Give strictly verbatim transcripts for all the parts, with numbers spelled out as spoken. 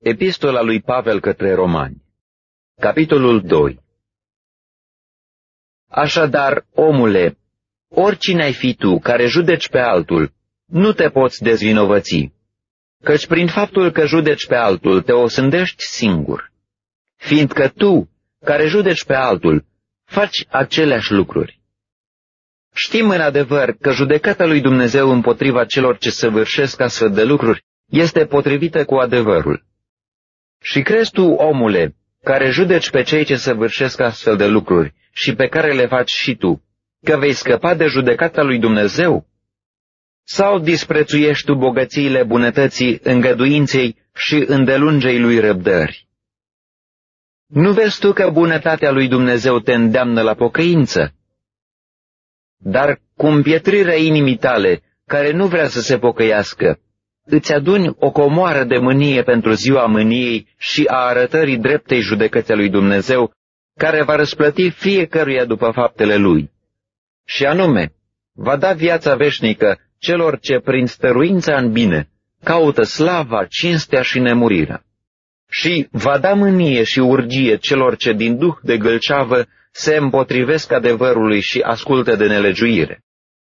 Epistola lui Pavel către Romani, capitolul doi. Așadar, omule, oricine ai fi tu care judeci pe altul, nu te poți dezvinovăți, căci prin faptul că judeci pe altul te osândești singur, fiindcă tu, care judeci pe altul, faci aceleași lucruri. Știm în adevăr că judecata lui Dumnezeu împotriva celor ce săvârșesc astfel de lucruri este potrivită cu adevărul. Și crezi tu, omule, care judeci pe cei ce săvârșesc astfel de lucruri și pe care le faci și tu, că vei scăpa de judecata lui Dumnezeu? Sau disprețuiești tu bogățiile bunătății, îngăduinței și îndelungei lui răbdări? Nu vezi tu că bunătatea lui Dumnezeu te îndeamnă la pocăință? Dar cu împietrirea inimii tale, care nu vrea să se pocăiască, îți aduni o comoară de mânie pentru ziua mâniei și a arătării dreptei judecății lui Dumnezeu, care va răsplăti fiecăruia după faptele lui. Și anume, va da viața veșnică celor ce prin stăruința în bine caută slava, cinstea și nemurirea. Și va da mânie și urgie celor ce din duh de gâlceavă se împotrivesc adevărului și ascultă de nelegiuire.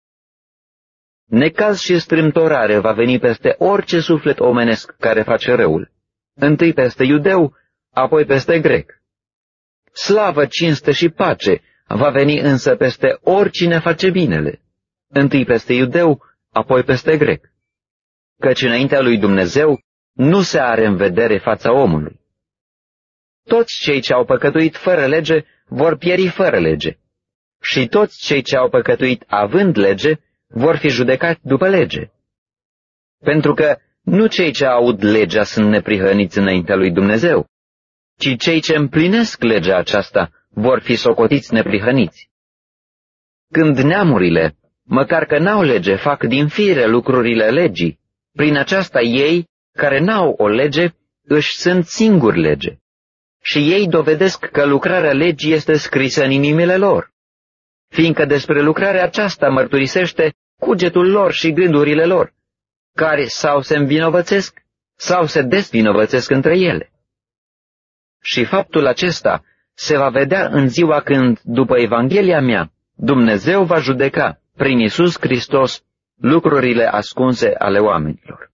Necaz și strâmtorare va veni peste orice suflet omenesc care face răul, întâi peste iudeu, apoi peste grec. Slavă, cinste și pace va veni însă peste oricine face binele, întâi peste iudeu, apoi peste grec. Căci înaintea lui Dumnezeu nu se are în vedere fața omului. Toți cei ce au păcătuit fără lege vor pieri fără lege, și toți cei ce au păcătuit având lege vor fi judecați după lege. Pentru că nu cei ce aud legea sunt neprihăniți înaintea lui Dumnezeu, ci cei ce împlinesc legea aceasta vor fi socotiți neprihăniți. Când neamurile, măcar că n-au lege, fac din fire lucrurile legii, prin aceasta ei, care n-au o lege, își sunt singuri lege. Și ei dovedesc că lucrarea legii este scrisă în inimile lor, fiindcă despre lucrarea aceasta mărturisește cugetul lor și gândurile lor, care sau se învinovățesc, sau se desvinovățesc între ele. Și faptul acesta se va vedea în ziua când, după Evanghelia mea, Dumnezeu va judeca, prin Iisus Hristos, lucrurile ascunse ale oamenilor.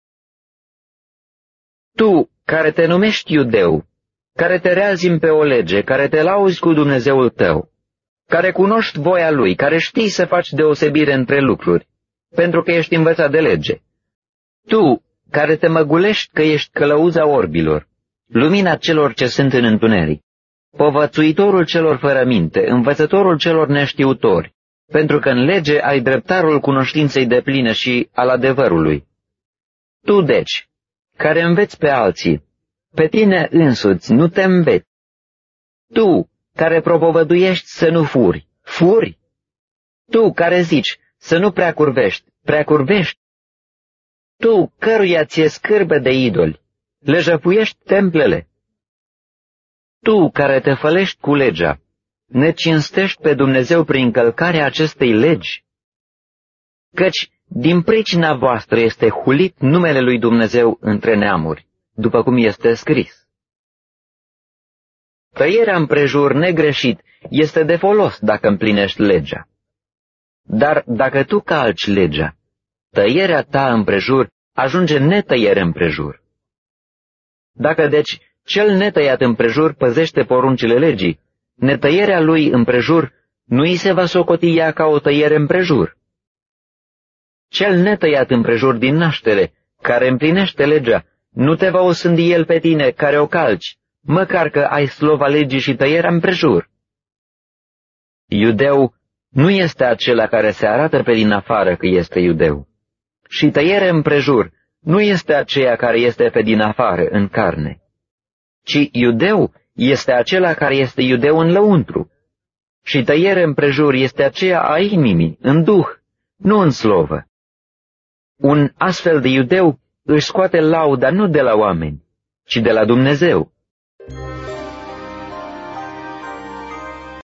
Tu, care te numești iudeu, care te reazimi pe o lege, care te lauzi cu Dumnezeul tău, care cunoști voia Lui, care știi să faci deosebire între lucruri, pentru că ești învățat de lege. Tu, care te măgulești că ești călăuza orbilor, lumina celor ce sunt în întuneric, povățuitorul celor fără minte, învățătorul celor neștiutori, pentru că în lege ai dreptarul cunoștinței depline și al adevărului. Tu, deci, care înveți pe alții, pe tine însuți nu te înveți. Tu, care propovăduiești să nu furi, furi. Tu, care zici să nu prea curvești, prea curvești. Tu, căruia ție scârbă de idoli, le jăpuiești templele. Tu, care te fălești cu legea, ne cinstești pe Dumnezeu prin călcarea acestei legi. Căci din pricina voastră este hulit numele lui Dumnezeu între neamuri, după cum este scris. Tăierea împrejur negreșit este de folos dacă împlinești legea. Dar dacă tu calci legea, tăierea ta împrejur ajunge netăiere împrejur. Dacă deci cel netăiat împrejur păzește poruncile legii, netăierea lui împrejur nu îi se va socoti ea ca o tăiere împrejur. Cel netăiat împrejur din naștere, care împlinește legea, nu te va osândi el pe tine care o calci, măcar că ai slova legii și tăierea împrejur. Iudeu nu este acela care se arată pe din afară că este iudeu, și tăiere împrejur nu este aceea care este pe din afară în carne, ci iudeu este acela care este iudeu în lăuntru, și tăiere împrejur este aceea a inimii, în duh, nu în slovă. Un astfel de iudeu își scoate lauda nu de la oameni, ci de la Dumnezeu.